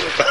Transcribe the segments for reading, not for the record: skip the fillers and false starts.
どうぞ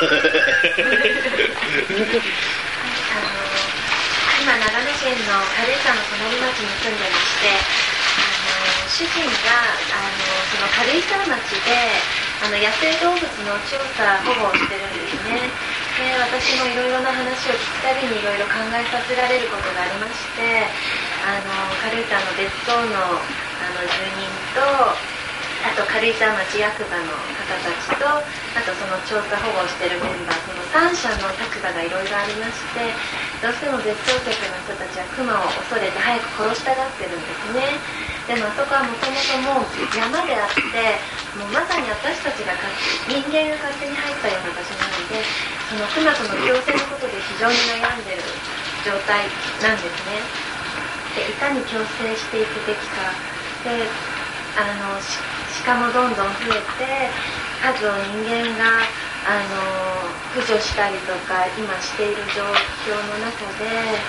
今長野県の軽井沢の隣町に住んでまして、主人がその軽井沢町で野生動物の調査保護をしてるんですね。で、私もいろいろな話を聞くたびにいろいろ考えさせられることがありまして、軽井沢の別荘の住人と、あと軽井沢町役場の方たちと、あとその調査保護をしているメンバー、その3社の立場がいろいろありまして、どうしても別荘客の人たちはクマを恐れて早く殺したがってるんですね。でもあそこはもともともう山であって、もうまさに私たちが人間が勝手に入ったような場所なので、そのクマとの共生のことで非常に悩んでる状態なんですね。で、いかに共生していくべきかで、鹿もどんどん増えて、数を人間が駆除したりとか今している状況の中で、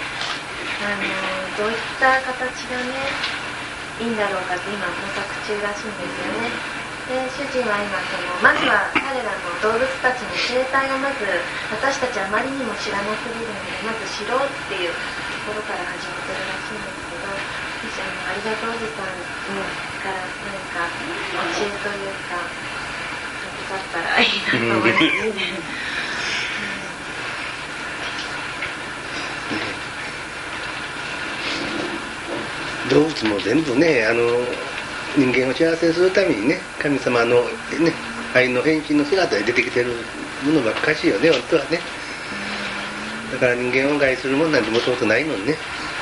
どういった形がねいいんだろうかって今模索中らしいんですよね。で、主人は今まずは彼らの動物たちの生態をまず私たちあまりにも知らなすぎるので、まず知ろうっていうところから始めてるらしいんですけど、ありがとうおじさんから何か教えというかだったらいいなと思いますね。 動物も全部ね、人間を幸せにするためにね、神様の、ね、愛の変身の姿で出てきてるものばっかしよね、本当はね。だから人間を害するものなんてもともとないのにね、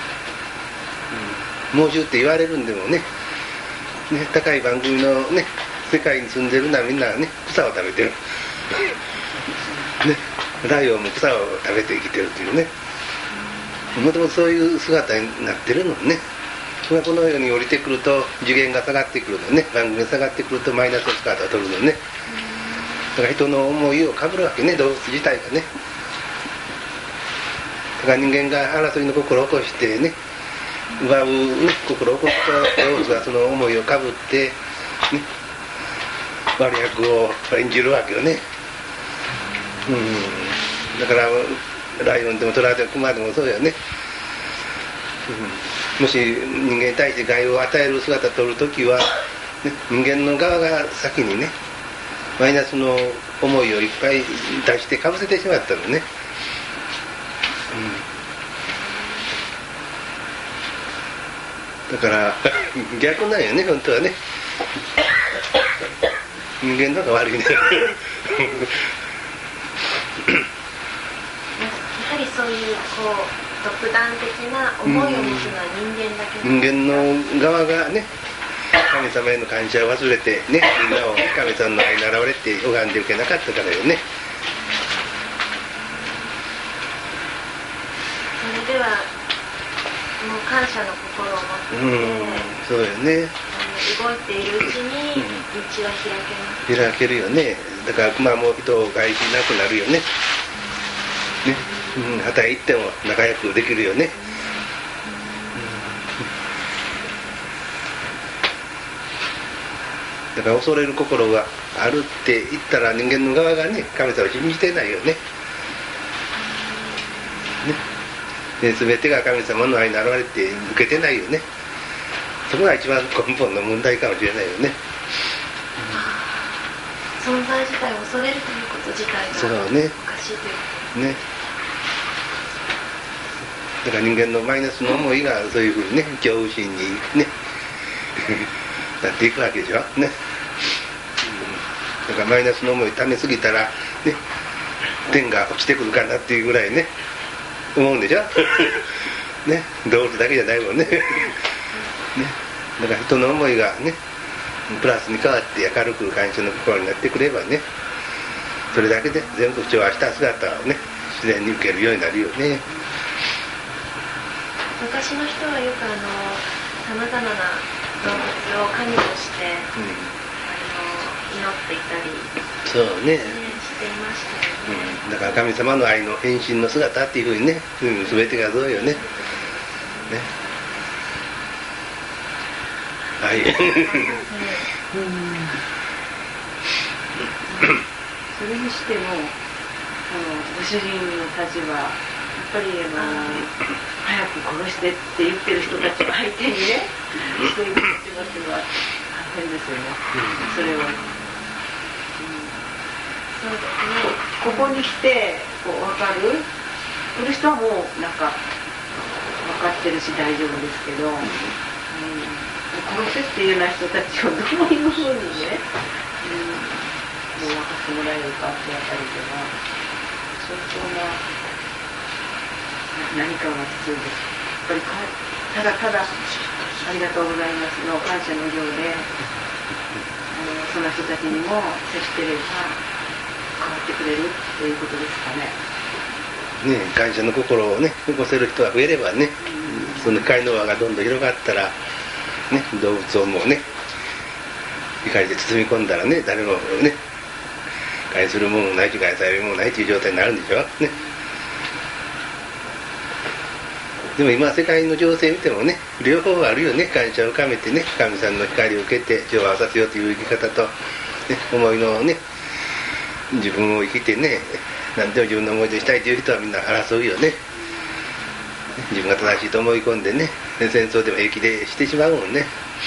猛獣って言われるんでもね、高い番組のね、世界に住んでるのはみんなね、草を食べてるね、ライオンも草を食べて生きてるっていうね、もともとそういう姿になってるのね。このように降りてくると次元が下がってくるのね、番組が下がってくるとマイナスの姿を取るのね。だから人の思いをかぶるわけね、動物自体がね。だから人間が争いの心を起こしてね、奪う、ね、心を起こすと動物はその思いをかぶって、ね、悪役を演じるわけよね。だからライオンでもトラでもクマでもそうよね。もし人間に対して害を与える姿を取るときは、ね、人間の側が先にねマイナスの思いをいっぱい出してかぶせてしまったのね。だから逆なんよね、本当はね。人間の方が悪いね。 やはりそういう独断的な思いを持つのは人間だけ人間の側がね、神様への感謝を忘れてね、みんなを神様の愛に現れて拝んで受けなかったからよね。 それではもう感謝の心を持って、 そうよね。 動いているうちに道は開けます。 開けるよね。だから熊も人を害しなくなるよね。旗へ行っても仲良くできるよね。だから恐れる心があるって言ったら人間の側がね、神様を信じてないよね。全てが神様の愛に現れて受けてないよね。そこが一番根本の問題かもしれないよね。 存在自体を恐れるということ自体がおかしいということね。だから人間のマイナスの思いがそういうふうにね、恐怖心にねなっていくわけでしょね。だからマイナスの思い溜めすぎたらね、天が落ちてくるかなっていうぐらいね思うんでしょね、動物だけじゃないもんねだから人の思いがねプラスに変わって明るく感謝の心になってくればね、それだけで全部調和した姿をね自然に受けるようになるよね。 昔の人はよくさまざまな動物を神として、祈っていたりそうね、 していましたよね。 だから神様の愛の変身の姿っていうふうにね、全てがそうよね。はい。 それにしてもご主人の立場、やっぱり早く殺してって言ってる人たちを相手にね、そういう立場っていうのは大変ですよね、それは。 そうですね。 ここに来て分かる？来る人はもうなんか分かってるし大丈夫ですけど、殺せっていうような人たちをどういうふうにね、もう分かってもらえるかってあたりでは相当な何かが必要です。やっぱりただただありがとうございますの感謝の情でその人たちにも接してれば変わってくれるっていうことですかね。 感謝の心をね起こせる人が増えればね、その光の輪がどんどん広がったら、ね、動物をもうね光で包み込んだらね、誰もね害するものもないし害されるものもないという状態になるんでしょね。でも今世界の情勢見てもね、両方あるよね。感謝を深めてね、神さんの光を受けて調和をさせようという生き方と、ね、思いのね自分を生きてね、何でも自分の思い出したいという人はみんな争うよね。自分が正しいと思い込んでね、戦争でも平気でしてしまうもんね。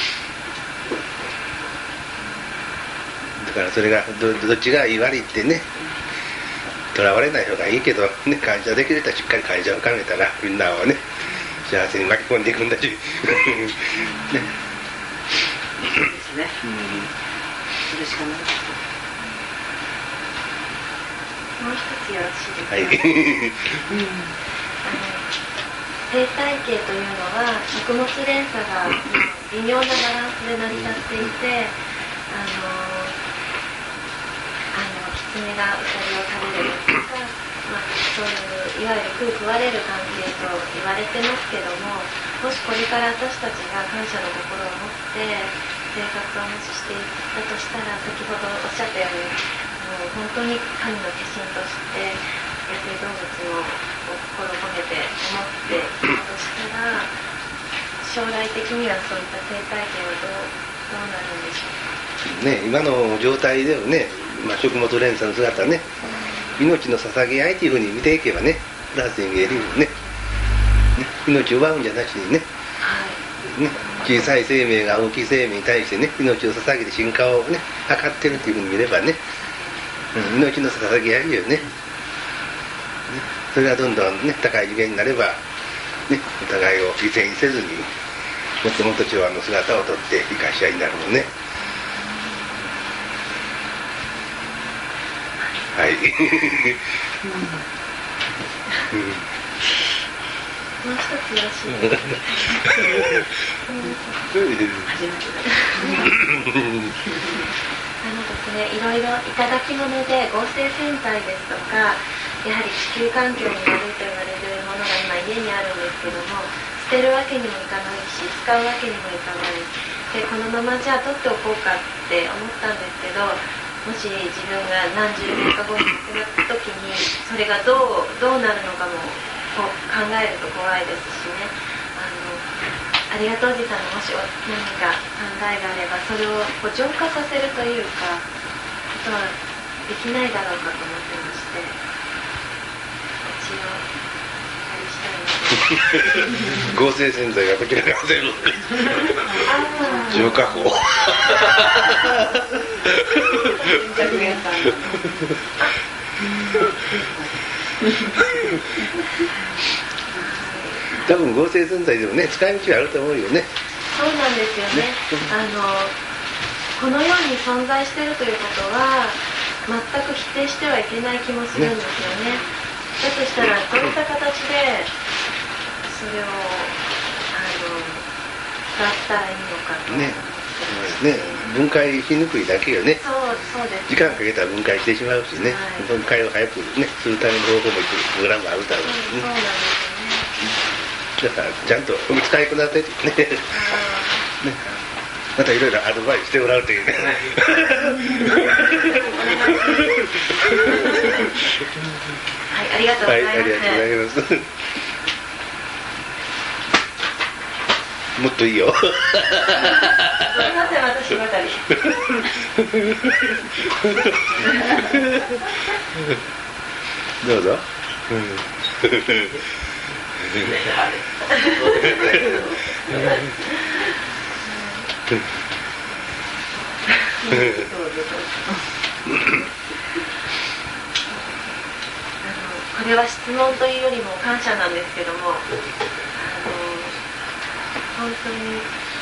だからそれが どっちがいい悪いってね、とらわれない方がいいけど、ね、感謝できる人はしっかり感謝を深めたらみんなをね幸せに巻き込んでいくんだしね。 そうですね。それしかないです。 もう一つよろしいですか。 はい。 生態系というのは食物連鎖が微妙なバランスで成り立っていて、狐がウサギを食べるとか、そういういわゆる食う食われる関係と言われてますけども、もしこれから私たちが感謝の心を持って生活をもししていったとしたら、先ほどおっしゃったように本当に神の化身として野生動物の心を込めて思っていたとしたら、将来的にはそういった生態系はどうなるんでしょうか。 今の状態ではね、食物連鎖の姿ね、命の捧げ合いというふうに見ていけばね、プラスに見えるよね。命を奪うんじゃなしにね、小さい生命が大きい生命に対してね、命を捧げて進化をね図ってるというふうに見ればね、命の捧げ合いよね。それがどんどんね高い次元になれば、ね、お互いを犠牲にせずにもっともっと調和の姿をとって生かし合いになるもんね。はい。 もう一つよろしいですか。ですね、いろいろいただき物で合成洗剤ですとか、やはり地球環境に悪いと言われるものが今家にあるんですけども、捨てるわけにもいかないし使うわけにもいかないで、このままじゃあ取っておこうかって思ったんですけど、もし自分が何十年か後に亡くなった時にそれがどうなるのかも考えると怖いですしね。ありがとうおじさんのもし何か考えがあれば、それを浄化させるというかことはできないだろうかと思ってまして、一応合成洗剤がこちらが全部浄化法多分合成洗剤でもね使い道はあると思うよね。 そうなんですよね。この世に存在しているということは全く否定してはいけない気もするんですよね。だとしたらどういった形でそれを使ったらいいのかとね。 分解しにくいだけよね。 そうです。 時間かけたら分解してしまうしね、分解を早くねするための方法もいくプログラムあるだろうしね。 そうなんですよね。 だからちゃんと使いこなせてね。またいろいろアドバイスしてもらうというね。 はい、ありがとうございます。 はい、ありがとうございます。もっといいよ。 すみません、私ばかり。 どうぞ。 これは質問というよりも感謝なんですけども、本当に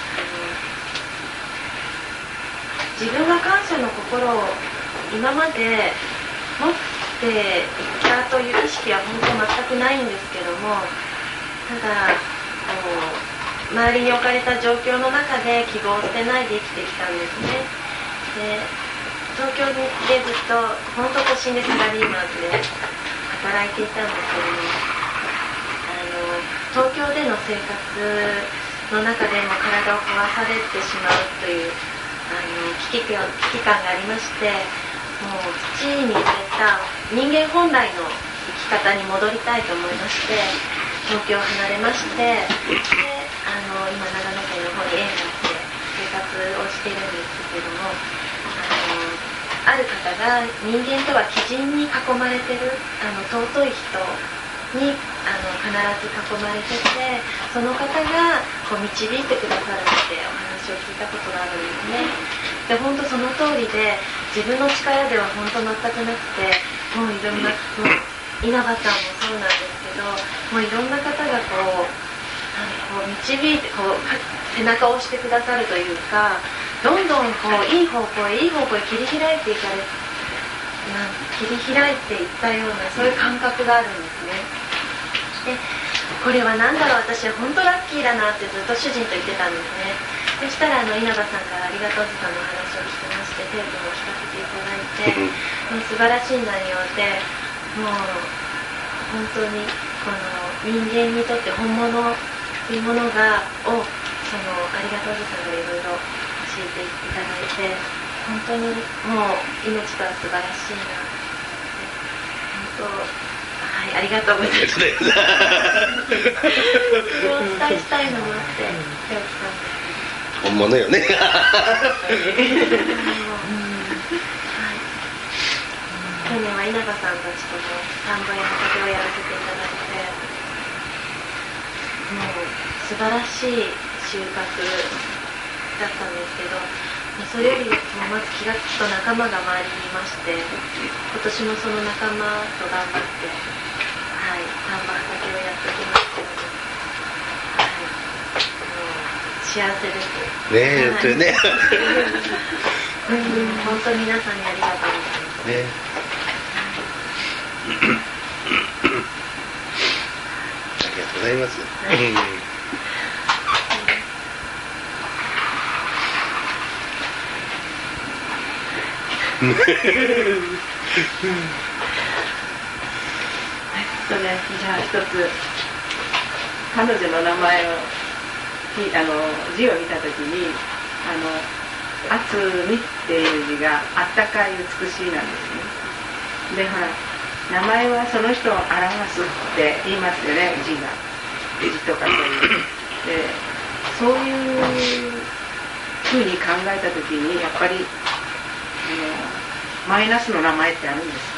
自分が感謝の心を今まで持っていたという意識は本当全くないんですけども、ただ周りに置かれた状況の中で希望を捨てないで生きてきたんですね。で、東京でずっと本当都心でサラリーマンで働いていたんですけども、東京での生活の中でも体を壊されてしまうという危機感がありまして、もう土に触れた人間本来の生き方に戻りたいと思いまして、東京を離れまして、で今長野県の方に縁があって生活をしているんですけども、ある方が人間とは鬼人に囲まれている尊い人に必ず囲まれてて、その方が導いてくださるってお話を聞いたことがあるんですね。で、本当その通りで、自分の力では本当全くなくて、もういろんな稲葉さんもそうなんですけど、もういろんな方が導いて背中を押してくださるというか、どんどんいい方向へ切り開いていったような、そういう感覚があるんですね。で、これは何だろう、私は本当ラッキーだなってずっと主人と言ってたんですね。そしたら稲葉さんからありがとうずさんの話を聞きまして、テープも聞かせていただいて、もう素晴らしい内容で、もう本当に人間にとって本物というものがありがとうずさんがいろいろ教えていただいて、本当にもう命とは素晴らしいな、本当、はい、ありがとうございます。それをお伝えしたいのもあって手をつかんで。 本物よね。 はい、去年は稲葉さんたちとも田んぼや畑をやらせていただいて、もう素晴らしい収穫だったんですけど、それよりもまず気がつくと仲間が周りにいまして、今年もその仲間と頑張って、はい、田んぼ畑をやってきましたけど、はい、もう幸せですねえ、本当にね。 本当に皆さんにありがとうございますね。 ありがとうございます。 じゃあ一つ彼女の名前を字を見たときにあつみっていう字があったかい美しいなんですね。でほら、名前はその人を表すって言いますよね、字とかそういうで、そういうふうに考えたときにやっぱりマイナスの名前ってあるんですか？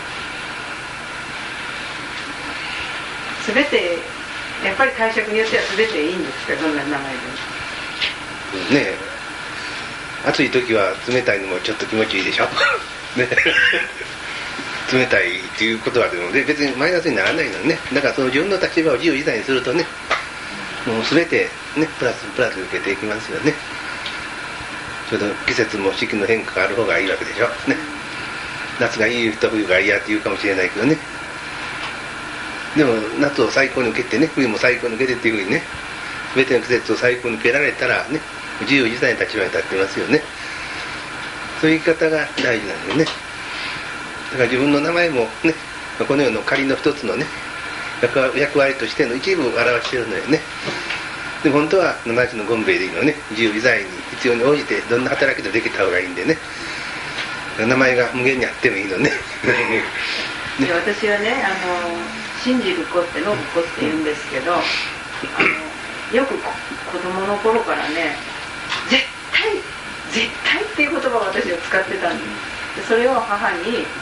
すべてやっぱり解釈によっては全ていいんですか、どんな名前でも。 ねえ、暑い時は冷たいのもちょっと気持ちいいでしょ。ね、冷たいっていうことはでも別にマイナスにならないのね。だからその自分の立場を自由自在にするとね、もう全てねプラス受けていきますよね。ちょうど季節も四季の変化がある方がいいわけでしょ。ね、夏がいい人、冬が嫌って言うかもしれないけどね。でも夏を最高に受けてね、冬も最高に受けてっていうふうにね、全ての季節を最高に受けられたらね、自由自在な立場に立ってますよね。そういう生き方が大事なんだよね。だから自分の名前もね、この世の仮の一つのね役割としての一部を表しているのよね。でも本当は70のゴンベイでいいのね、自由自在に必要に応じてどんな働きでできた方がいいんでね、名前が無限にあってもいいのね。 で私はね信じる子って信子って言うんですけど、よく子供の頃からね絶対っていう言葉を私は使ってたんです。でそれを母に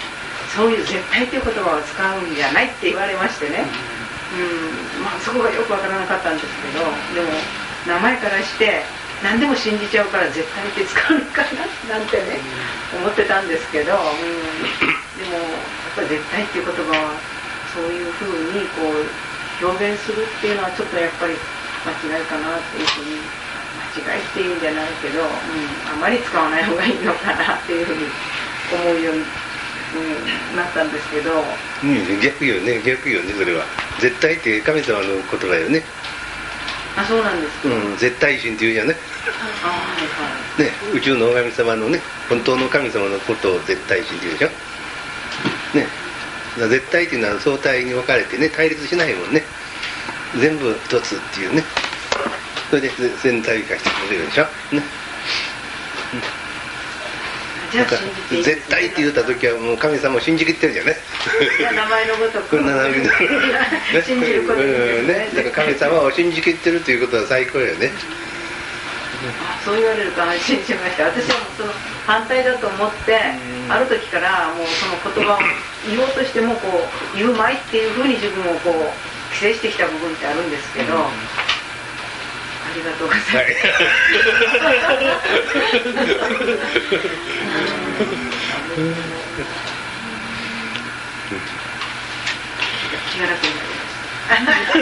そういう絶対っていう言葉を使うんじゃないって言われましてね、そこがよくわからなかったんですけど、でも名前からして何でも信じちゃうから絶対って使うのかななんてね、思ってたんですけど、でもやっぱり絶対っていう言葉はそういうふうにこう表現するっていうのはちょっとやっぱり間違いかなっていうふうに、間違いっていうんじゃないけど、あまり使わない方がいいのかなっていうふうに思うように、なったんですけど、 逆よねそれは。絶対って神様の言葉よね。 そうなんですか。 絶対神っていうじゃね。ね、宇宙の神様のね、本当の神様のことを絶対神っていうでしょ。ね、絶対っていうのは相対に分かれてね、対立しないもんね。全部一つっていうね。それで全体化してくれるでしょ。ね。 じゃあ絶対って言った時はもう神様を信じきってるじゃね。 名前のごとく信じることですね。 だから神様を信じきってるということは最高よね。 そう言われると安心しました。私はもうその反対だと思って、ある時からもうその言葉を言おうとしてもこう言うまいっていうふうに自分をこう規制してきた部分ってあるんですけど、ありがとうございます。気が楽になりました。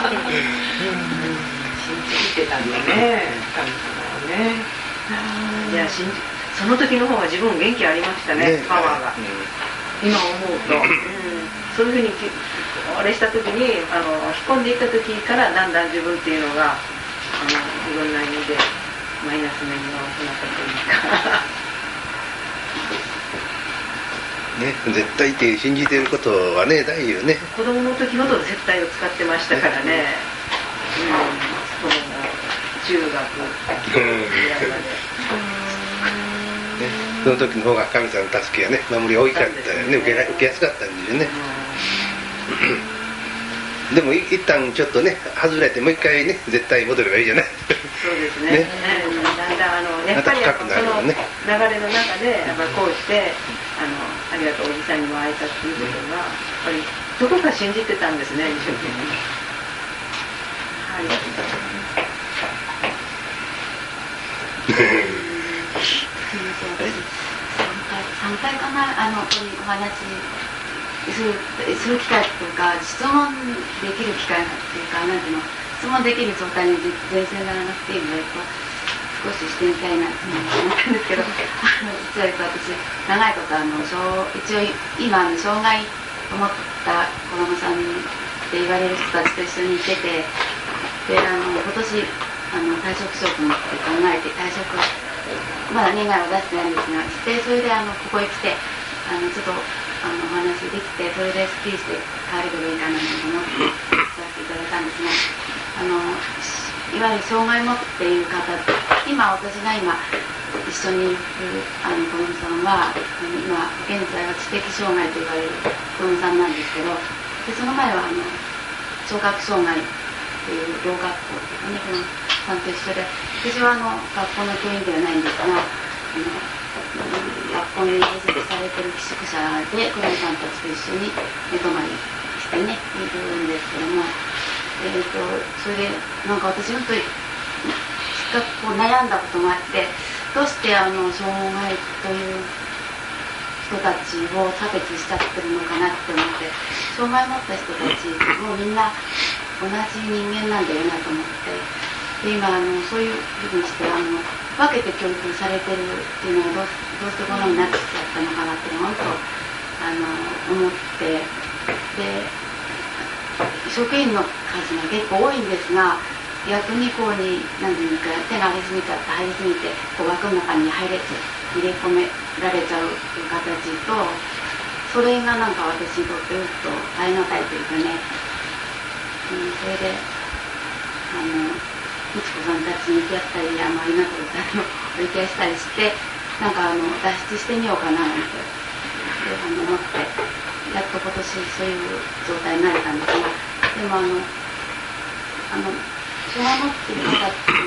信じてたんだね、神様をね。いや、その時の方が自分元気ありましたね、パワーが。今思うと、そういうふうにあれした時に引っ込んでいった時からだんだん自分っていうのがいろんな意味でマイナス面が多くなったというかね、絶対って信じてることはね、大事よね。 子供の時ほど絶対を使ってましたからね、中学ぐらいまで、 その時の方が神様の助けがね、守り大きかったよね、受けやすかったんですよね。でも一旦ちょっとね外れてもう一回ね絶対戻ればいいじゃない。 そうですね。だんだんやっぱりその流れの中でやっぱりこうしてありがとうおじさんにも会えたっていうことがやっぱりどこか信じてたんですね、一生懸命。ありがとうございます。 3回かな、ここにお話する機会というか、質問できる機会っていうか、なんていうの、質問できる状態に全然ならなくていいので、少ししてみたいなって思ったんですけど、実は私、長いこと一応今、障害を持った子供さんって言われる人たちと一緒にいてて、で今年退職しようと思って考えて、退職まだ年外は出してないんですが、してそれでここへ来てちょっとお話できて、それでスッキリして帰れればいいかなと思ってさせていただいたんですが、いわゆる障害を持っている方、私が今一緒にいる子供さんは今現在は知的障害と言われる子供さんなんですけど、でその前は聴覚障害というろう学校というかね、このさんと一緒で、私は学校の教員ではないんですが、学校に併設されている寄宿舎で子どもさんたちと一緒に寝泊まりしてねいるんですけども、それでなんか私本当にこう悩んだこともあって、どうして障害という人たちを差別しちゃってるのかなって思って、障害を持った人たちもみんな同じ人間なんだよなと思って、で今そういうふうにして分けて教育されてるっていうのがどうしてこんなになってきちゃったのかなって本当思って、で職員の数が結構多いんですが、逆にこうに何ていうか手が入りすぎちゃって入りすぎてこう枠の中に入れ込められちゃうという形と、それがなんか私にとって耐え難いというかね、それでみちこさんたちに行き合ったり、ありがとうございますお行き合いしたりして、なんか脱出してみようかななんて思って、やっと今年そういう状態になれたんですが、でも障害持っている方って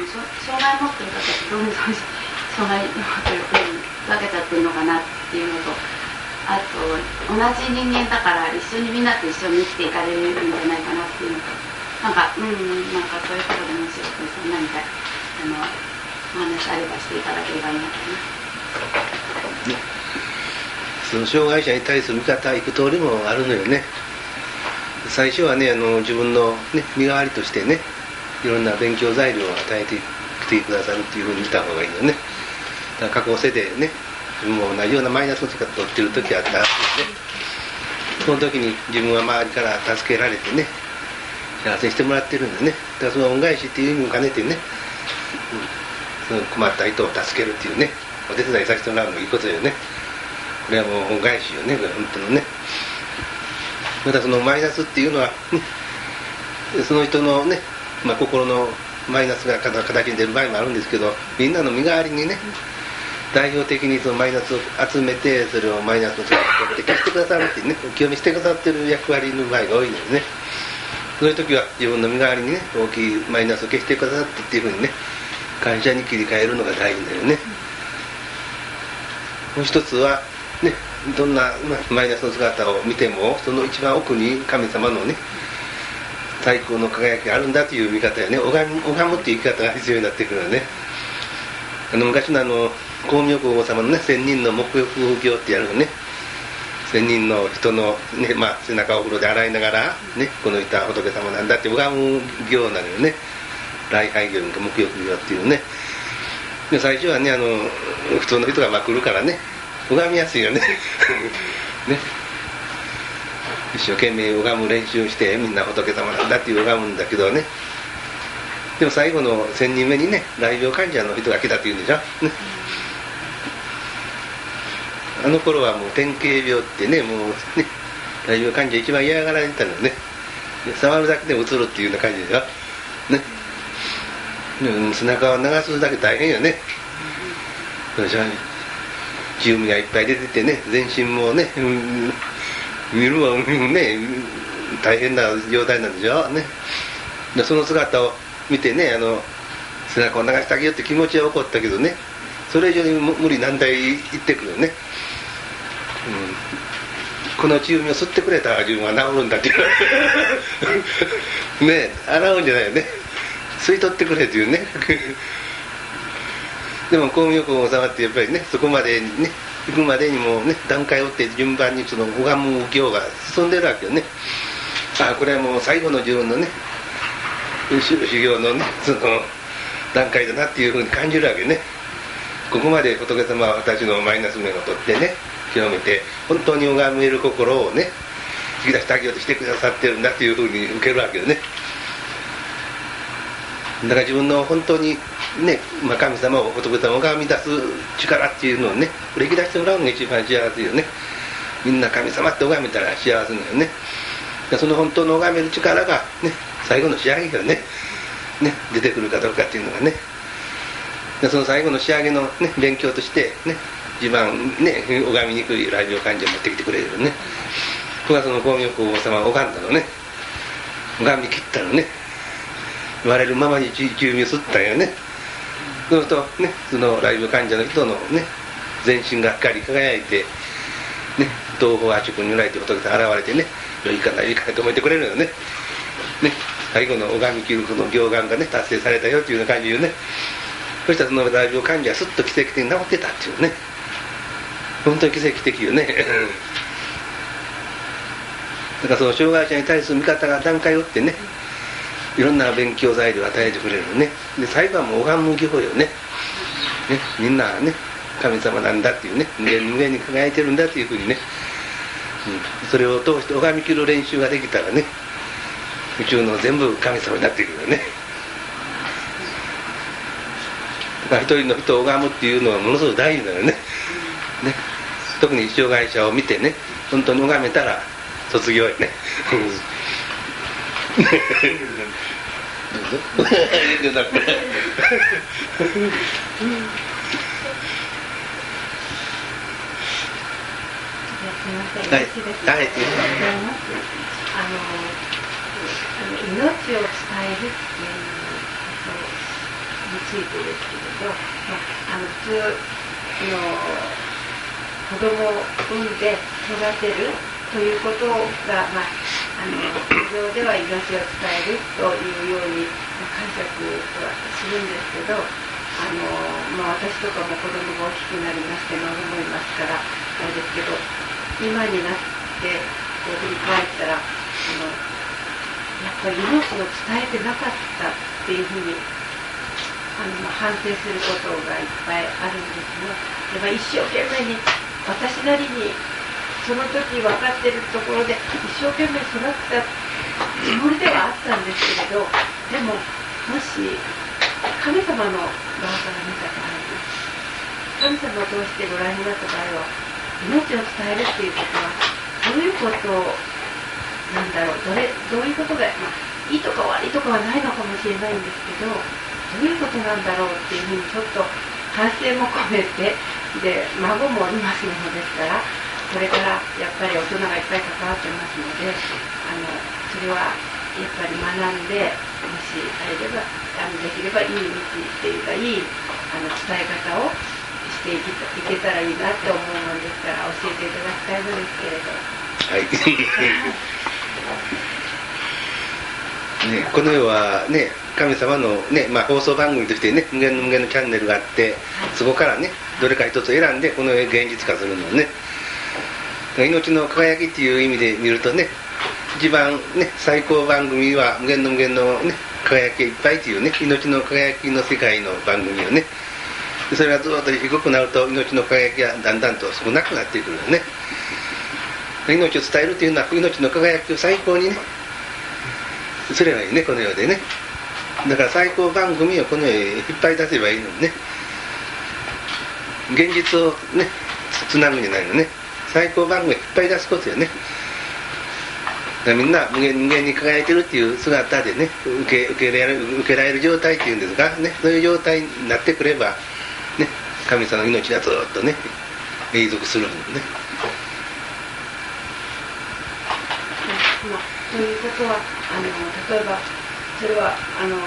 どういう障害のことを分けちゃってるのかなっていうのと、 あと同じ人間だから一緒にみんなと一緒に生きていかれるんじゃないかなっていうのと、なんかそういうことでもしろ何かお話あればしていただければいいなと思います。 その障害者に対する見方いく通りもあるのよね。最初はね自分の、ね、身代わりとしてねいろんな勉強材料を与えてきてくださるっていうふうに見た方がいいのね。だから過去世でね自分も同じようなマイナスの生活を取ってる時あったはずですね。その時に自分は周りから助けられてね幸せにしてもらってるんでね。だからその恩返しっていう意味も兼ねてね、その困った人を助けるっていうねお手伝いさせてもらうのもいいことよね。これはもう恩返しよね、これ本当のね。またそのマイナスっていうのは、ね、その人のね、心のマイナスが形に出る場合もあるんですけど、みんなの身代わりにね代表的にそのマイナスを集めてそれをマイナスの力を取って消してくださるっていうねお清めしてくださってる役割の場合が多いのでね、そういう時は自分の身代わりにね大きいマイナスを消してくださってっていうふうにね感謝に切り替えるのが大事だよね。もう一つはねどんなマイナスの姿を見てもその一番奥に神様のね最高の輝きがあるんだという見方やね、拝むっていう生き方が必要になってくるよね。昔の光明皇后様のね1000人の沐浴行ってやるのね。1000人の人の、ね背中をお風呂で洗いながら、ね、この人は仏様なんだって拝む行なのよね。礼拝行か沐浴行っていうね。で最初はね普通の人が来るからね拝みやすいよねね、一生懸命拝む練習してみんな仏様なんだっていう拝むんだけどね、でも最後の1000人目にね大病患者の人が来たっていうんでしょ、ね、あの頃はもう典型病ってねもうね大病患者一番嫌がられてたのよね。触るだけでもうつるっていうような感じでしょね。背中を流すだけ大変よね。血海がいっぱい出ててね全身もね、見るわね大変な状態なんでしょね。でその姿を見てね背中を流してあげようって気持ちは起こったけどねそれ以上に無理難題言ってくるよね、この血海を吸ってくれたら自分は治るんだっていうね洗うんじゃないよね吸い取ってくれっていうねでも光明皇后様ってやっぱりねそこまでね行くまでにもね段階を追って順番にその拝む行が進んでるわけよね。これはもう最後の自分のね修行のねその段階だなっていうふうに感じるわけね。ここまで仏様は私のマイナス面を取ってね清めて本当に拝める心をね引き出してあげようとしてくださってるんだっていうふうに受けるわけよね。だから自分の本当にね、神様を仏様が生み出す力っていうのをねこれ引き出してもらうのが一番幸せよね。みんな神様って拝めたら幸せなよね。その本当の拝める力がね最後の仕上げがね出てくるかどうかっていうのがね、その最後の仕上げの、ね、勉強としてね一番ね拝みにくい大病患者を持ってきてくれるよね。僕はその光明皇后様を拝んだのね拝み切ったのね言われるままに血海を吸ったよね。そうするとねその大病患者の人のね全身が光り輝いてね東方阿宿如来という仏さん現れてね良いかな良いかなと思ってくれるよね。最後の拝み切るこの行願がね達成されたよっていうような感じでね、そしたらその大病患者はすっと奇跡的に治ってたっていうね本当に奇跡的よねだからその障害者に対する見方が段階を追ってねいろんな勉強材料を与えてくれるよね。で最後はもう拝む行よね。みんなね神様なんだっていうね無限に輝いてるんだっていうふうにね、それを通して拝み切る練習ができたらね宇宙の全部神様になってくるよね。だから一人の人を拝むっていうのはものすごく大事だよね。特に障害者を見てね本当に拝めたら卒業やねどうぞ命を伝えるっていうことについてですけれど、普通の子供を産んでてるということが、通常では命を伝えるというように解釈はするんですけど、私とかも子供が大きくなりまして孫もいますからあれですけど、今になってこう振り返ったらやっぱり命を伝えてなかったっていうふうに反省することがいっぱいあるんですね。一生懸命に私なりにその時分かってるところで一生懸命育てたつもりではあったんですけれど、でももし神様の側から見た場合、神様を通してご覧になった場合は、命を伝えるっていうことはどういうことなんだろう、どういうことが、いいとか悪いとかはないのかもしれないんですけど、どういうことなんだろうっていうふうにちょっと反省も込めて、で孫もおりますのですから、これからやっぱり大人がいっぱい関わってますので、それはやっぱり学んで、もしあれできればいい道っていうか、いい伝え方をしていけたらいいなと思うものですから、教えていただきたいのですけれど。 はいね、この世はね、神様の、ね、放送番組としてね、無限のチャンネルがあって、そこからね、どれか一つ選んでこの世現実化するのね。命の輝きっていう意味で見るとね、一番ね、最高番組は無限のね、輝きいっぱいっていうね、命の輝きの世界の番組をね、それがずっと低くなると命の輝きがだんだんと少なくなってくるよね。命を伝えるというのは命の輝きを最高にね、すればいいね、この世でね。だから最高番組をこの世へいっぱい出せばいいのにね、現実をねつなぐんじゃないのね、最高番組をいっぱい出すことよね。みんな無限に輝いてるっていう姿でね、受けられる状態っていうんですかね、そういう状態になってくればね、神様の命がずっとね永続するんですね。 ということは例えばそれは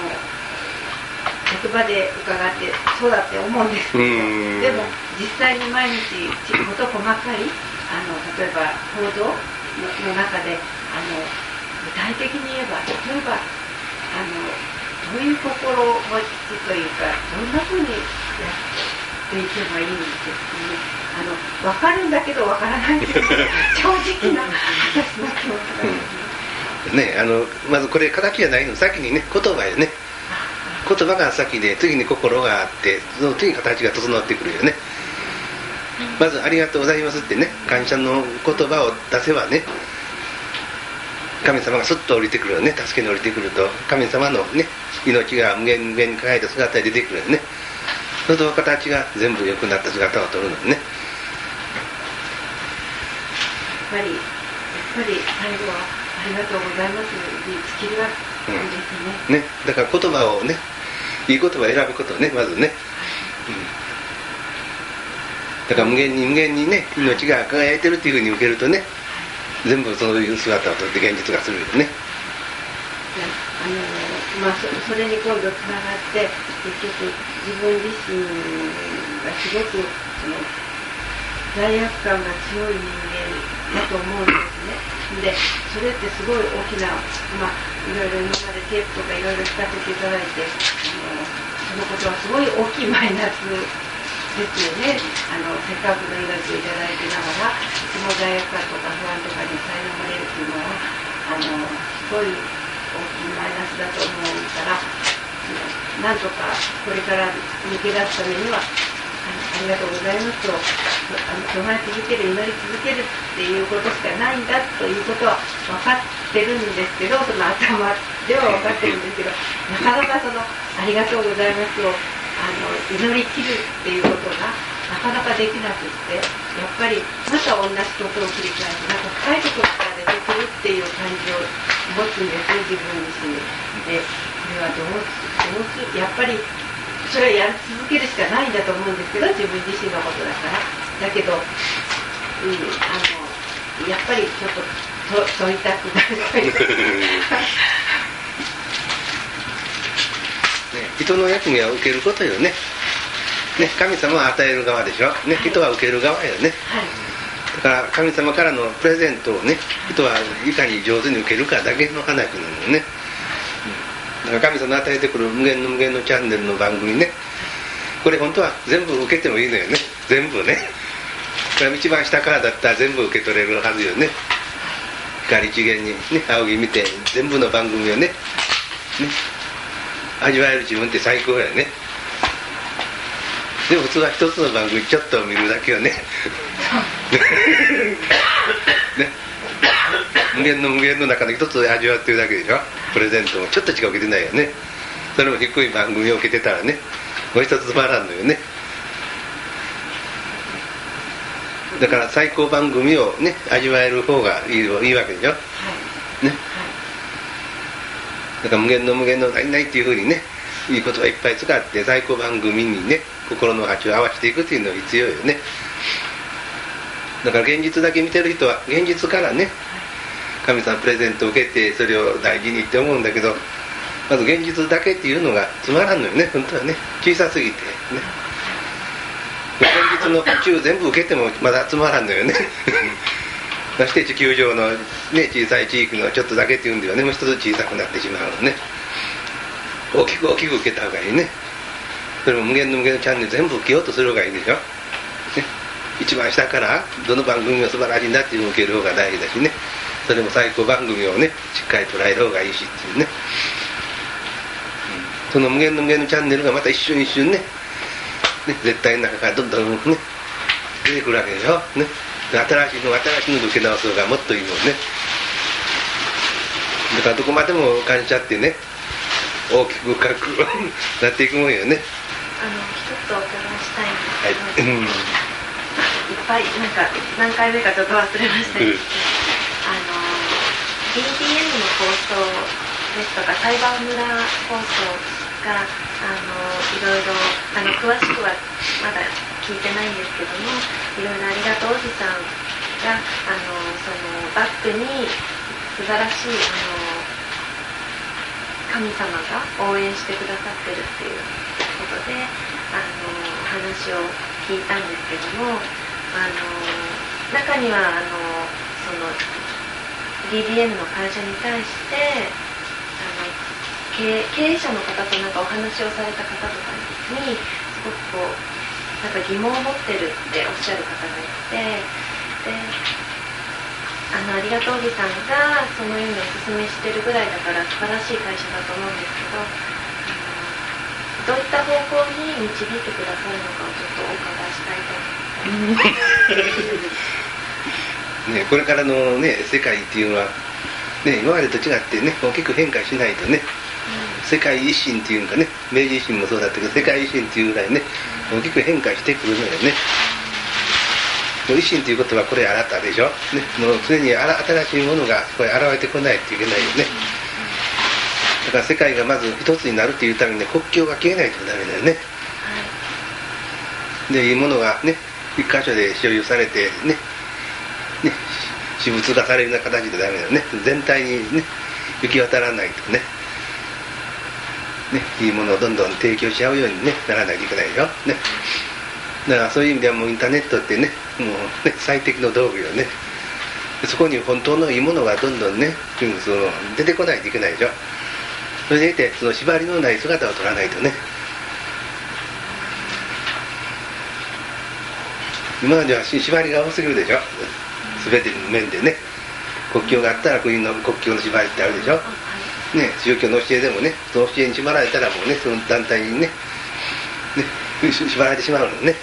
言葉で伺ってそうだって思うんですけど、でも実際に毎日事細かい例えば報道の中で具体的に言えば、例えばどういう心持ちというか、どんなふうにやっていけばいいんですかね。分かるんだけど分からないっていう正直な私の気持ちなんですね。 まずこれ形じゃないの、先にね、言葉よね。言葉が先で、次に心があって、その次に形が整ってくるよね。まずありがとうございますってね、感謝の言葉を出せばね、神様がスッと降りてくるよね。助けに降りてくると神様のね、命が無限に輝いた姿で出てくるよね。そうすると形が全部良くなった姿を取るのね。 やっぱり最後はありがとうございますに尽きるわけですね。 だから言葉をね、いい言葉を選ぶことね、まずね。だから無限にね、命が輝いてるっていうふうに受けるとね、全部そういう姿をとって現実化するよね。 それに今度つながって結局自分自身がすごく罪悪感が強い人間だと思うんですね。でそれってすごい大きな、いろいろ今までテープとかいろいろ聞かせていただいて、そのことはすごい大きいマイナスですよね。せっかくの命をいただいてながら、その罪悪感とか不安とかに苛まれるというのはすごい大きいマイナスだと思うから、なんとかこれから抜け出すためにはありがとうございますと唱え続ける、祈り続けるっていうことしかないんだということは分かってるんですけど、その頭では分かってるんですけど、なかなかありがとうございますを祈り切るっていうことがなかなかできなくって、やっぱりまた同じことを繰り返して、深いところから出てくるっていう感じを持つんですね、自分自身で。これはどうする、やっぱりそれをやり続けるしかないんだと思うんですけど、自分自身のことだから。だけど、やっぱりちょっと問いたくなるという人の役目は受けることよね。神様は与える側でしょ。人は受ける側よね。だから神様からのプレゼントをね、人はいかに上手に受けるかだけの話なのね。だから神様の与えてくる無限の無限のチャンネルの番組ね、これ本当は全部受けてもいいのよね。全部ね。これ一番下からだったら全部受け取れるはずよね。光一元にね、仰ぎ見て全部の番組をね味わえる自分って最高やね。でも普通は一つの番組ちょっと見るだけよね。ね、無限の無限の中の一つ味わってるだけでしょ。プレゼントもちょっとしか受けてないよね。それも低い番組を受けてたらね、もう一つつまらんのよね。だから最高番組をね味わえる方がいいわけでしょ、ね、だから無限の無限のないないっていうふうにね、いい言葉いっぱい使って最高番組にね心の鉢を合わせていくっていうのが必要よね。だから現実だけ見てる人は現実からね神様プレゼントを受けてそれを大事にって思うんだけど、まず現実だけっていうのがつまらんのよね。本当はね小さすぎてね、現実の宇宙全部受けてもまだつまらんのよね。そして地球上の、ね、小さい地域のちょっとだけっていうんではね、もう一つ小さくなってしまうのね。大きく大きく受けた方がいいね。それも無限の無限のチャンネル全部受けようとする方がいいでしょ、ね、一番下からどの番組が素晴らしいんだっていうのを受ける方が大事だしね、それも最高番組をねしっかり捉える方がいいしっていうね、その無限の無限のチャンネルがまた一瞬一瞬ね絶対の中からどんどんね出てくるわけでしょ、ね、新しいので受け直すのがもっといいもんね。だからどこまでも感謝ってね大きく深くなっていくもんよね。 一つお伺いしたいんですけど、いっぱいなんか何回目かちょっと忘れましたけど、BDM の放送ですとかサイバー村放送がいろいろ詳しくはまだ聞いてないんですけども、いろいろありがとうおじさんがそのバックに素晴らしい神様が応援してくださってるっていうことで話を聞いたんですけども、中にはその DDM の会社に対して経営者の方となんかお話をされた方とかにすごくこうなんか疑問を持ってるっておっしゃる方がいて、でありがとうおじさんがそのようにお勧めしてるぐらいだから素晴らしい会社だと思うんですけど、どういった方向に導いてくださるのかをちょっとお伺いしたいと思います。 ね、これからの、ね、世界っていうのは、ね、今までと違ってね大きく変化しないとね、世界維新っていうかね、明治維新もそうだったけど世界維新っていうぐらいね大きく変化してくるのよね。維新ということはこれ新たでしょ、ね、もう常に新しいものがこれ現れてこないといけないよね。だから世界がまず一つになるというために、ね、国境が消えないとダメだよね。でいいものがね一箇所で所有されてね私物化されるような形でダメだよね。全体にね行き渡らないとねいいものをどんどん提供し合うように、ね、ならないといけないよ、ね、だからそういう意味ではもうインターネットってねもうね最適の道具よね。そこに本当のいいものがどんどんねその出てこないといけないでしょ。それでいてその縛りのない姿を取らないとね。今までは縛りが多すぎるでしょ。全ての面でね国境があったら国の国境の縛りってあるでしょ。ね、宗教の教えでもねその教えに縛られたらもうねその団体にね縛られてしまうのね。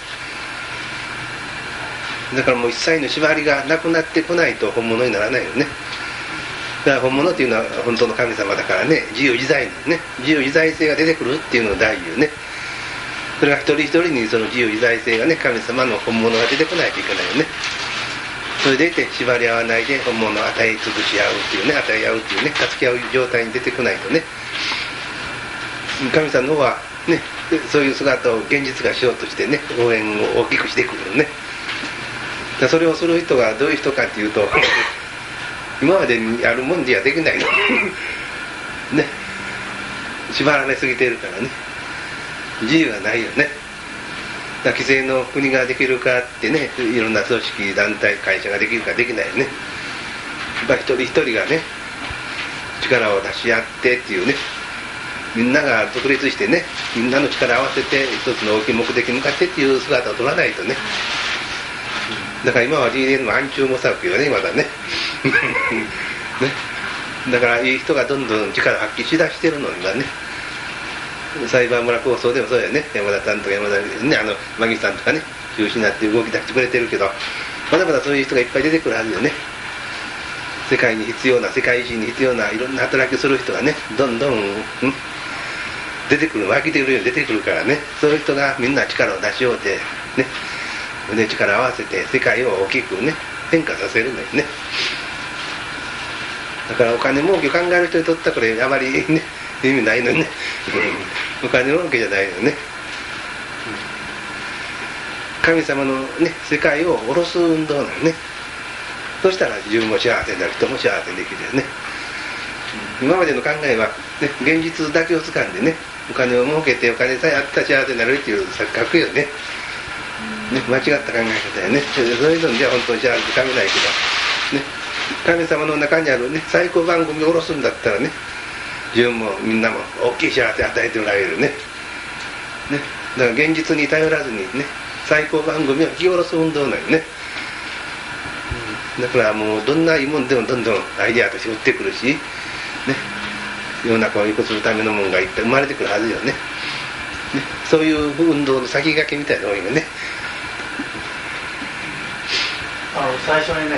だからもう一切の縛りがなくなってこないと本物にならないよね。だから本物っていうのは本当の神様だからね、自由自在ね、自由自在性が出てくるっていうのが大事よね。それが一人一人にその自由自在性がね神様の本物が出てこないといけないよね。それでいて縛り合わないで本物を与え尽くし合うっていうね、与え合うっていうね、助け合う状態に出てこないとね、神様の方はねそういう姿を現実化しようとしてね応援を大きくしてくるのね。それをする人がどういう人かっていうと今までにあるもんではできないのね、縛られすぎてるからね自由がないよね。 規制の国ができるかってね、いろんな組織団体会社ができるかできないよね。やっぱ一人一人がね力を出し合ってっていうね、みんなが独立してね、みんなの力を合わせて一つの大きい目的に向かってっていう姿を取らないとね。だから今は DDN の暗中模索よね、まだね。ね、だからいい人がどんどん力を発揮しだしてるの今ね。サイバー村構想でもそうやね、山田さんとか山田ね、マギさんとかね、中心になって動き出してくれてるけど、まだまだそういう人がいっぱい出てくるはずよね。世界に必要な、世界維持に必要ないろんな働きをする人がね、どんどん、出てくる、湧きてくるように出てくるからね、そういう人がみんな力を出しようてね、で力を合わせて世界を大きくね変化させるのよね。だからお金儲けを考える人にとったらこれあまりね意味ないのにね。お金儲けじゃないのね。神様のね世界を下ろす運動なのね。そしたら自分も幸せになる、人も幸せにできるよね。今までの考えは、ね、現実だけを掴んでね、お金を儲けてお金さえあったら幸せになるっていう錯覚よね。間違った考え方やね。そういうのじゃ本当に幸せつかめないけど、ね、神様の中にあるね最高番組を下ろすんだったらね、自分もみんなも大きい幸せを与えてもらえるね。だから現実に頼らずにね、最高番組を引き下ろす運動なんよね。だからもうどんないいもんでもどんどんアイデアとして売ってくるし、ね、世の中を良くするためのものがいっぱい生まれてくるはずよね。そういう運動の先駆けみたいなのがいいよね。 最初にね、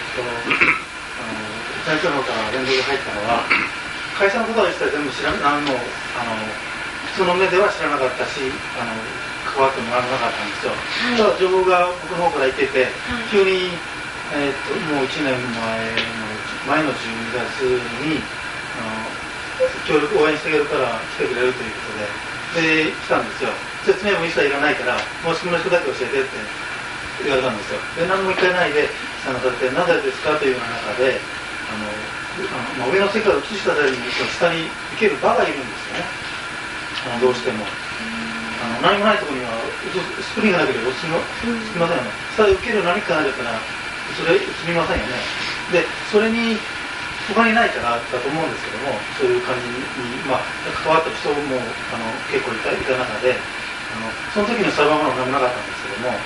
先生の方から連絡が入ったのは、会社のことは一切全部知らない、普通の目では知らなかったし、関わってもらわなかったんですよ。ただ情報が僕の方から言ってて、急に、もう1年前の10月に協力応援してくれるから来てくれるということで、来たんですよ。説明も一切いらないから申し込みの人だけ教えてって言われたんですよ。で何も聞かないで参加されて、なぜですかというような中で上の世界を映した際に下に行ける場がいるんですよね。どうしても何もないところにはスクリーンがなければ映りませんよね。下で受ける何かがなかったらそれ映りませんよね。でそれに他にないからだと思うんですけども、そういう感じに、関わった人も結構いた中で、その時の裁判は何もなかったんですけども、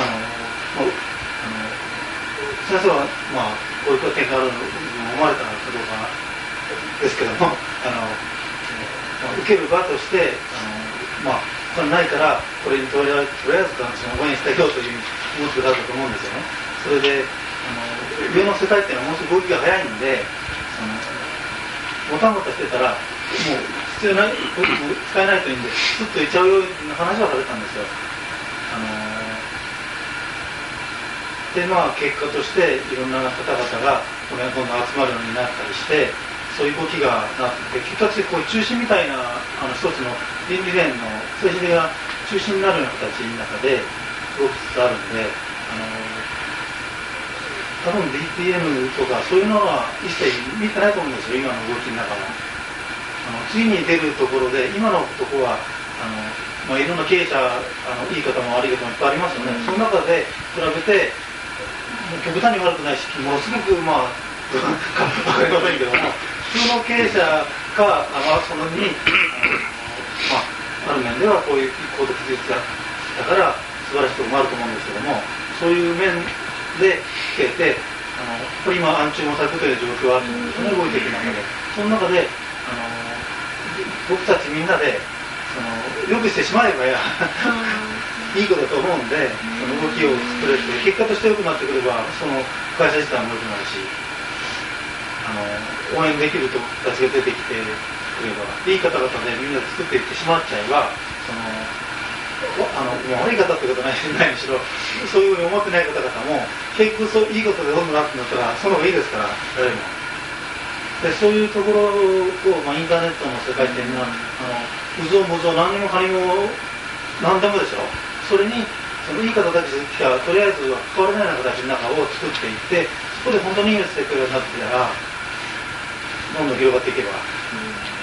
先生はこういう点があると思われたかどうかですけども、受ける場としてこれないからこれにとりあえず応援してようというふうに思ってくださったと思うんですよね。それで上の世界っていうのはものすごく動きが早いんで、もたもたしてたらもう必要ない、使えないというんでスッと言っちゃうような話はされたんですよ。で結果としていろんな方々がこれが今度集まるようになったりして、そういう動きがなって結果としてこういう中心みたいな一つの倫理連の政治が中心になるような形の中で動きつつあるんで、多分 DTM とかそういうのは一切見てないと思うんですよ、今の動きの中も。次に出るところで今のところはいろんな経営者いい方も悪い方もいっぱいありますよね。その中で比べて極端に悪くないし、ものすごく分かりませんけども、普通の経営者かそのにある面ではこういう高度技術だから素晴らしいところもあると思うんですけども、そういう面でつけてこれ今暗中模索という状況はあるんですね、動いていく中で。その中で僕たちみんなでよくしてしまえばいいことだと思うんで、その動きを作れて結果として良くなってくればその会社自体も良くなるし、応援できる人たちが出てきてくれば、いい方々でみんなで作っていってしまっちゃえば、悪い方ってことはないにしろ、そういうふうに思ってない方々も結局そういいことでどんどんなってなったらその方がいいですから、誰も。でそういうところをインターネットの世界っていうのは無造無造何にもかにも何でもでしょ。それにそのいい方たちがとりあえずは関われないような形の中を作っていって、そこで本当にいい世界になってきたらどんどん広がっていけば、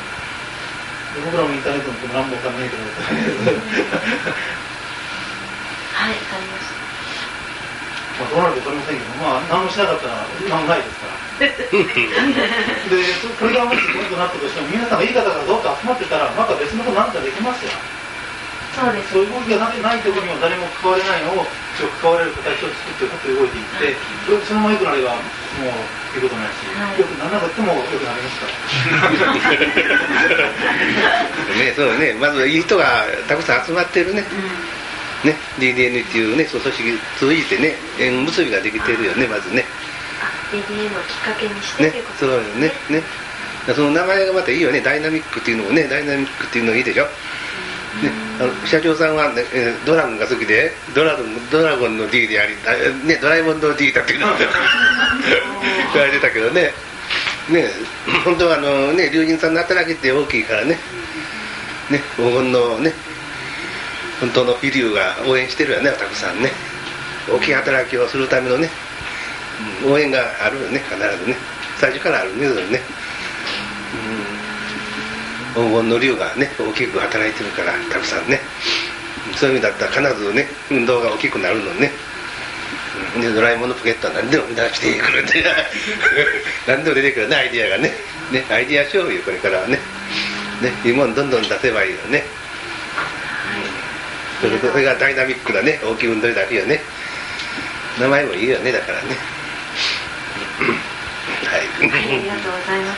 僕らもインターネットのこと何も分かんないけどはい、わかりました。 まあ、どうなるか分かりませんけど、まあ、何もしなかったら今もないですから。で、これがもしどうとなったとしても、皆さんがいい方がどうか集まってたら、また別のことなんかできますよ。 そうです。 そういう動きがないところには誰も関われないのを、関われる形を作って動いていって、そのまま良くなれば、もう、いうことないし、 はい、 よくならなくても良くなりますから。 ね、そうね、まずいい人がたくさん集まってるね。ね、DDN っていうね、組織通じてね、縁結びができてるよね、まずね。 DDN をきっかけにしてね、 ということそうよね。ね。その名前がまたいいよね、ダイナミックっていうのもね、ダイナミックっていうのいいでしょ。ね、社長さんは、ね、ドラゴンが好きで、ドラゴンの D であり、ね、ドラえもんの D だっていうの言われてたけどね。ね、本当はね、龍神さんの働きって大きいからね。ね、黄金のね、本当の飛龍が応援してるよね、たくさんね。大きい働きをするためのね、応援があるよね、必ずね。最初からあるんですよね。黄金の龍がね、大きく働いてるから、たくさんね。そういう意味だったら必ずね、運動が大きくなるのね。で、ドラえもんのポケットは何でも出してくるんで、何でも出てくるね、アイディアがね。ね、アイディア勝負よ、これからはね。ね、いいもんどんどん出せばいいよね。それがダイナミックなね、大きい運動になるよね。名前もいいよね、だからね。はい。 ありがとうございます。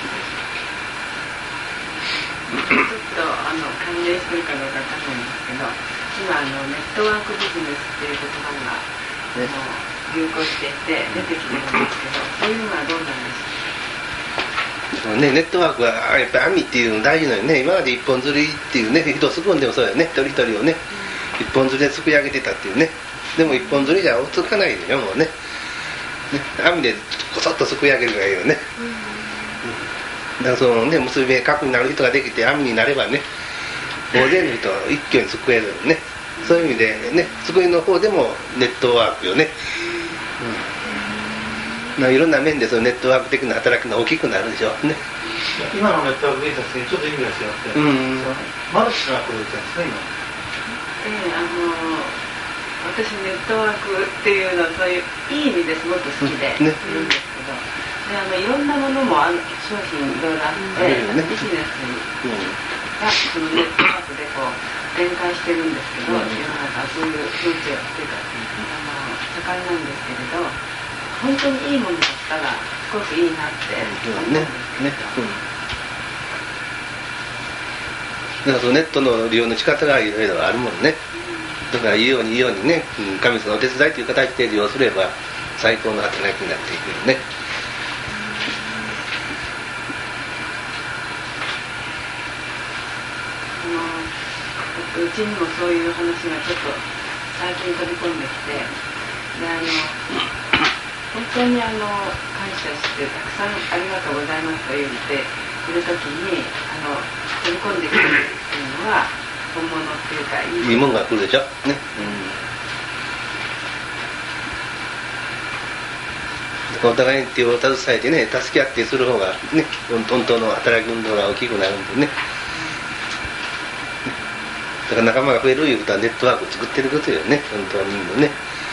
ちょっと関連してるかどうかわかんないんですけど、今ネットワークビジネスっていう言葉が、流行していて出てきてるんですけど、そういうのはどうなんですか？ ね、ネットワークはやっぱり網っていうの大事なのよね。今まで一本釣りっていうね、人すくんでもそうよね、一人一人をね、一本釣りですくい上げてたっていうね。でも一本釣りじゃ追いつかないのよ、もうね。網でこそっとすくい上げるのがいいよね。だからそのね、結び目核になる人ができて網になればね、大勢の人は一挙にすくえるよね。そういう意味でね、すくいの方でもネットワークよね。いろんな面でそのネットワーク的な働きが大きくなるでしょうね。 今のネットワークビジネスにちょっと意味が違って、マルチなことを言ってるんですね、今。 私ネットワークっていうのはそういういい意味ですごく好きでいるんですけど、でいろんなものも商品いろいろあって、ビジネスがそのネットワークでこう展開してるんですけど、世の中そういう風潮っていうか盛んなんですけれど、本当にいいものだったらすごくいいなって思うんですけど。 だからそのネットの利用の仕方がいろいろあるもんね。だからいいようにね、神様のお手伝いという形で利用すれば最高の働きになっていくよね。 うちにもそういう話がちょっと最近飛び込んできて、で本当に感謝してたくさんありがとうございますと言っている時に飛び込んでくるっていうのは本物っていうかいいもんが来るでしょね。お互いに手を携えてね、助け合ってする方がね、本当の働き運動が大きくなるんでね。だから仲間が増えるいうことはネットワークを作ってることよね、本当にもね。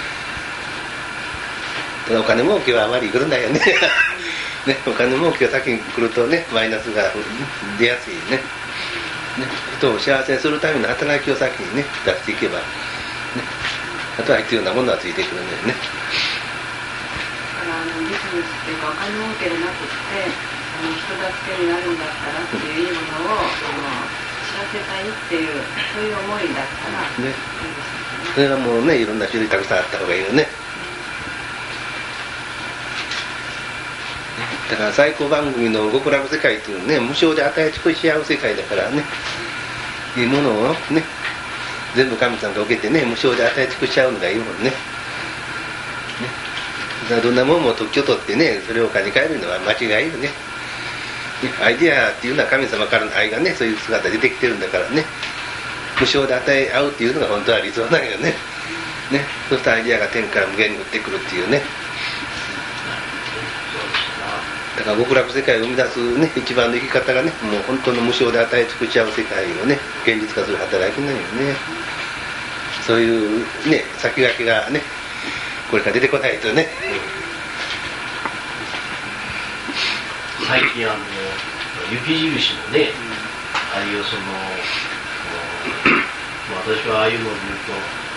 ただお金儲けはあまりいくんだよね。ね、お金儲けが先に来るとね、マイナスが出やすいね。人を幸せにするための働きを先にね、出していけば、ね、あとは必要なものはついてくるんだよね。 ビジネスっていうかお金儲けでなくって人助けになるんだったらっていういいものを知らせたいっていうそういう思いだったらいいですよね。 それはもうね、いろんな種類たくさんあった方がいいよね。だから最高番組の極楽世界っていうのね、無償で与え尽くし合う世界だからね、いいものをね、全部神様が受けてね、無償で与え尽くし合うのがいいもんね。どんなもんも特許取ってね、それをお金に変えるのは間違いよね。アイデアっていうのは神様からの愛がね、そういう姿で出てきてるんだからね、無償で与え合うっていうのが本当は理想なんよね。そうしたらアイデアが天から無限に降ってくるっていうね。だから極楽世界を生み出すね、一番の生き方がね、もう本当の無償で与え尽くし合う世界をね、現実化する働きなんよね。 そういうね先駆けがねこれから出てこないとね、 最近雪印もね、ああいう私はああいうのを見ると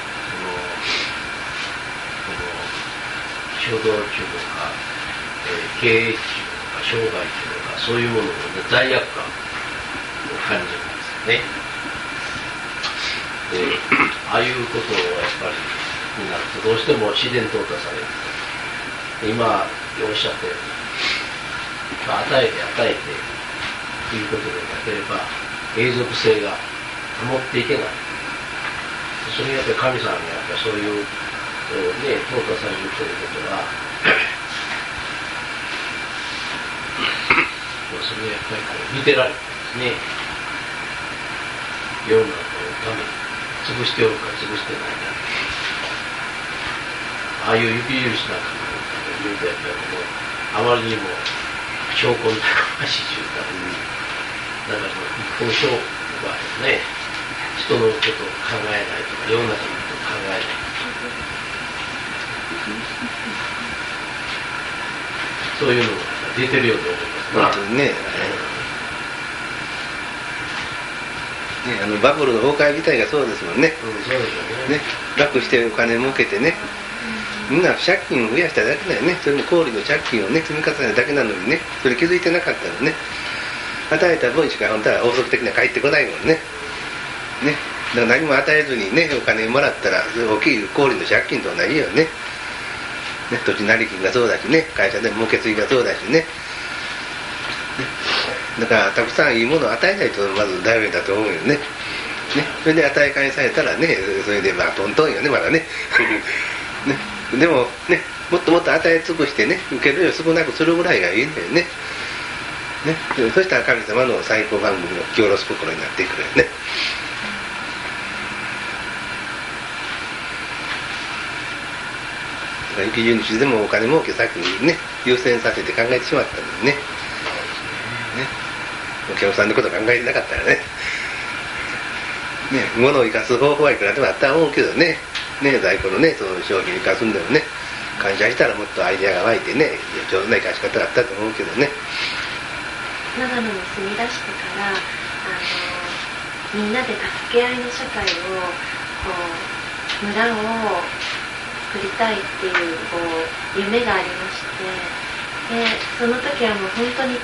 衝動中とか、経営中とか商売中とかそういうものの、ね、罪悪感を感じるんですよね。で、ああいうことをやっぱりになるとどうしても自然淘汰される。今おっしゃったように、与えて与えてということでなければ永続性が保っていけない。それにやっぱり神様がやっぱりそういう、ね、淘汰されるということはそれがやっぱり見てられるんですね。世の中のために潰しておるか潰してないか。ああいう雪印なんか見るとやっぱりあまりにも証拠に高ましいというか、なんか一本証拠の場合はね、人のことを考えないとか世の中のことを考えない。そういうのが出てるように思いますね。バブルの崩壊自体がそうですもんね。 そうですよね。 楽してお金儲けてね、みんな借金を増やしただけだよね。それも氷の借金をね積み重ねるだけなのにね、それ気づいてなかったのね。与えた分しか本当は法則的には返ってこないもんね。だから何も与えずにねお金もらったら大きい氷の借金と同じよね。土地成金がそうだしね、会社で儲け継ぎがそうだしね。だからたくさんいいものを与えないとまずダメだと思うよね。それで与え返されたらね、それでトントンよねまだね。でもね、もっともっと与え尽くしてね、受ける量少なくするぐらいがいいんだよね。そしたら神様の最高番組の引き下ろす心になっていくよね。雪印でもお金儲け先にね優先させて考えてしまったのにね。お客さんのこと考えてなかったらね。物を生かす方法はいくらでもあったと思うけどね。在庫のねその商品を生かすんでもね、感謝したらもっとアイデアが湧いてね上手な生かし方だったと思うけどね。 長野に住み出してからみんなで助け合いの社会を村を作りたいっていう夢がありまして、でその時はもう本当に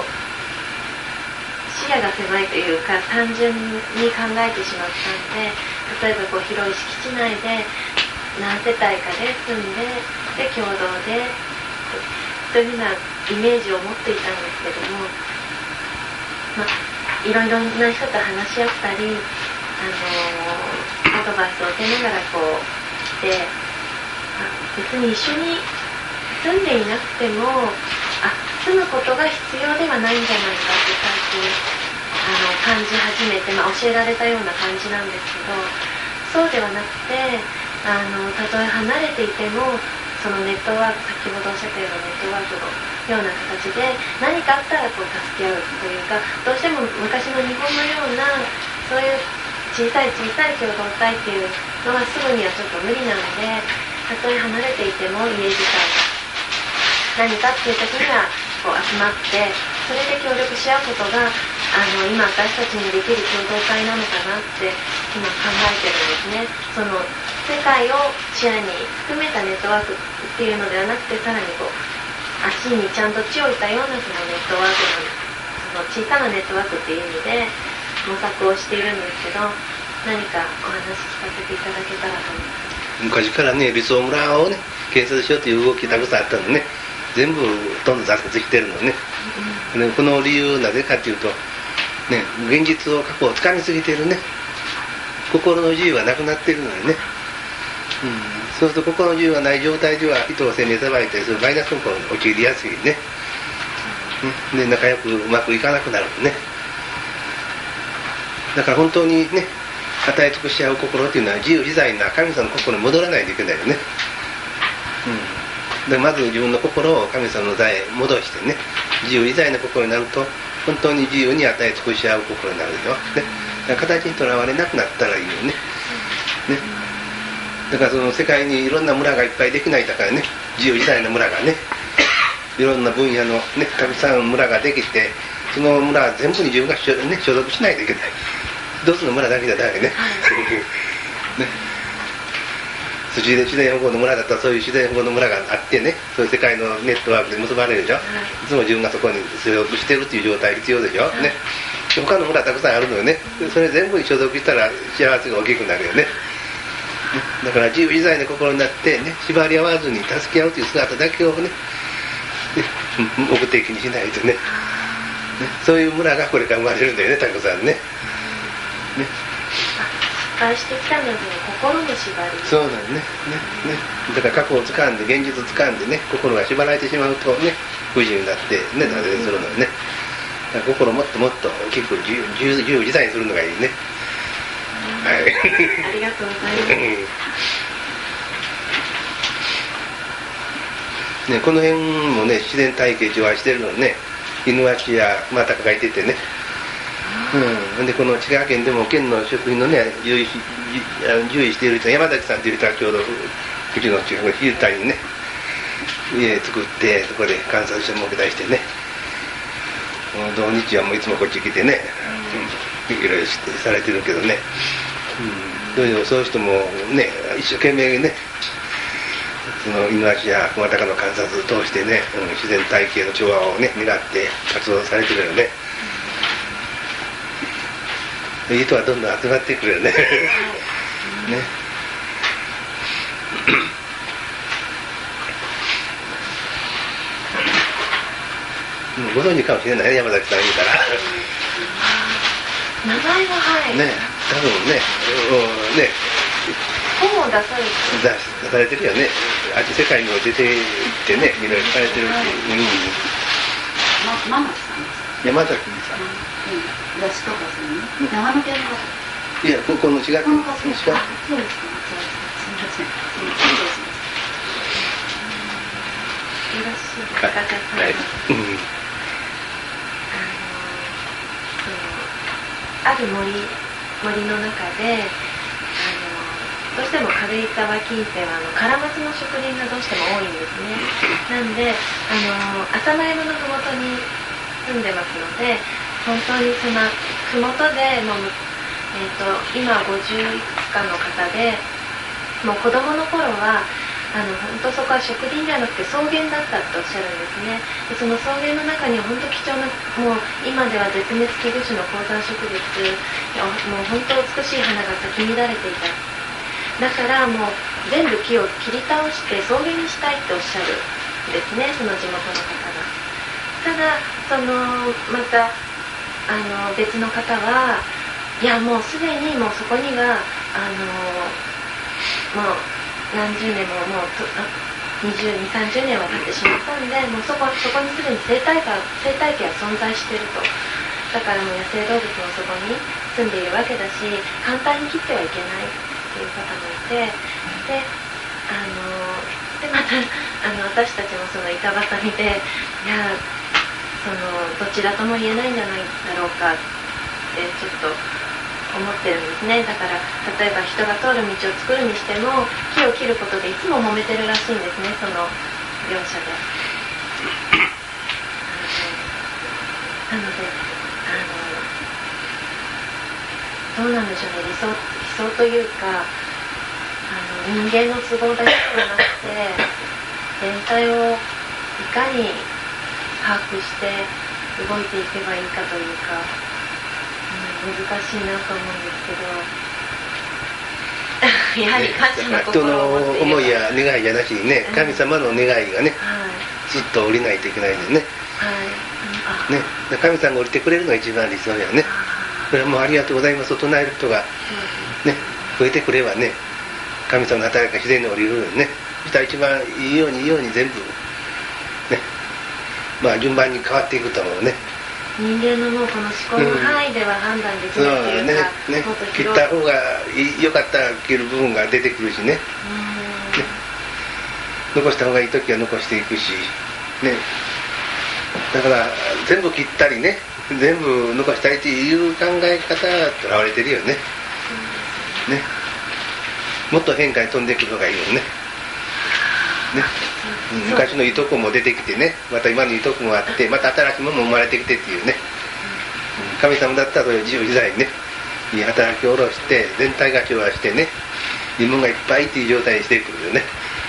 視野が狭いというか単純に考えてしまったんで、例えば広い敷地内で何世帯かで住んで共同でというふうなイメージを持っていたんですけども、いろいろな人と話し合ったりアドバイスを受けながら来て、別に一緒に住んでいなくても住むことが必要ではないんじゃないかって最近感じ始めて、教えられたような感じなんですけど、そうではなくてたとえ離れていてもそのネットワーク、先ほどおっしゃったようなネットワークのような形で何かあったら助け合うというか、どうしても昔の日本のようなそういう小さい共同体っていうのはすぐにはちょっと無理なので、たとえ離れていても家自体何かっていう時には集まってそれで協力し合うことが今私たちにできる共同体なのかなって今考えてるんですね。その世界を視野に含めたネットワークっていうのではなくて、さらに足にちゃんと地を置いたようなそのネットワークの小さなネットワークっていう意味で模索をしているんですけど、何かお話聞かせていただけたらと思います。 昔からね理想村をね建設しようという動きたくさんあったのね、全部ほとんど挫折してるのね。この理由なぜかというとね、現実を過去をつかみすぎてるね、心の自由がなくなっているのよね。そうすると心の自由がない状態では人を責めさばいたりするマイナスの方に陥りやすいね。で仲良くうまくいかなくなるね。だから本当にね与え尽くし合う心っていうのは自由自在な神様の心に戻らないといけないよね。でまず自分の心を神様の座へ戻してね、自由自在な心になると本当に自由に与え尽くし合う心になるよ、ね、だから形にとらわれなくなったらいいよね。 だからその世界にいろんな村がいっぱいできないだからね、自由自在な村がね、いろんな分野のね、たくさん村ができて、その村全部に自分が所属しないといけない。一つの村だけじゃダメね。ね、自然保護の村だったらそういう自然保護の村があってね、そういう世界のネットワークで結ばれるでしょ。いつも自分がそこに所属してるっていう状態必要でしょ。ね、他の村たくさんあるのよね。それ全部に所属したら幸せが大きくなるよね。だから自由自在な心になってね、縛り合わずに助け合うという姿だけをね、目的にしないとね、そういう村がこれから生まれるんだよね、たくさんね。 失敗してきたので心の縛り。 そうなんね。だから過去を掴んで現実を掴んでね、心が縛られてしまうとね、不自由になってね、挫折するのよね。だから心をもっともっと大きく自由自在にするのがいいね。はい。 ありがとうございます。 ね、この辺もね、自然体系上はしてるのね、犬鷲やマタカがいててね、でこの千葉県でも県の職員のね、獣医している人、山崎さんという人はちょうどうちの近くの日田にね、家作って、そこで観察所設けたりしてね、土日はもういつもこっち来てね、いろいろされてるけどね、そういう人もね、一生懸命ね、その犬鷲や小型化の観察を通してね、自然体系の調和をね、願って活動されてるよね。いい人はどんどん集まってくるよね。ね。ご存知かもしれないね、山崎さん見たら。 名前ははい。 ね、多分ね、 本を出されてるよね。あっち世界にも出ていってね、いろいろされてるし。 ママさんです。 山崎さん。 雑誌とかするの？長野県の方。 いや、この滋賀県。 そうですか。すみません。 よろしいですか、じゃあはい。 ある森の中でどうしても軽井沢近辺はカラマツの植林がどうしても多いんですね。なんで浅間山のふもとに住んでますので、本当にそのふもとでもう、今50いくつかの方で、もう子供の頃は本当そこは植林ではなくて草原だったっておっしゃるんですね。でその草原の中には本当貴重な、もう今では絶滅危惧種の高山植物、もう本当美しい花が咲き乱れていた。だからもう全部木を切り倒して草原にしたいっておっしゃるんですね、その地元の方が。ただまた別の方はいやもうすでにもうそこにはもう何十年ももう20、30年は経ってしまったんで、もうそこにすでに生態系は存在していると。だからもう野生動物もそこに住んでいるわけだし、簡単に切ってはいけないっていう方もいて、でまた私たちもその板挟みで、いやどちらとも言えないんじゃないだろうかってちょっと思ってるんですね。だから例えば人が通る道を作るにしても木を切ることでいつも揉めてるらしいんですね、その両者で。なのでどうなんでしょうね、理想というか人間の都合だけではなくて全体をいかに把握して動いていけばいいかというか、難しいなと思うんですけどやはり感謝の心を持っていれば、 人の思いや願いじゃなしにね、神様の願いがね、ずっと降りないといけないんでね、神様が降りてくれるのが一番理想やね。それはもうありがとうございますを唱える人がね、増えてくればね、神様の働きが自然に降りるよね。そしたら一番いいように全部ね、順番に変わっていくと思うね。 人間のもうこの思考の範囲では判断できないというか、もっと切った方が良かったら切る部分が出てくるしね、残した方がいい時は残していくしね。だから全部切ったりね、全部残したいっていう考え方がとらわれてるよね。 もっと変化に飛んでいくのがいいよね。昔のいとこも出てきてね、また今のいとこもあって、また新しいものも生まれてきてっていうね、神様だったらそれを自由自在にね、いい働きを下ろして全体が調和してね、いいものがいっぱいっていう状態にしていくるよね。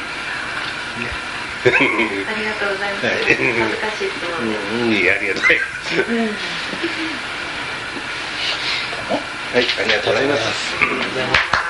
ありがとうございます。恥ずかしい質問です。 いい、ありがとうございます。はい、ありがとうございます。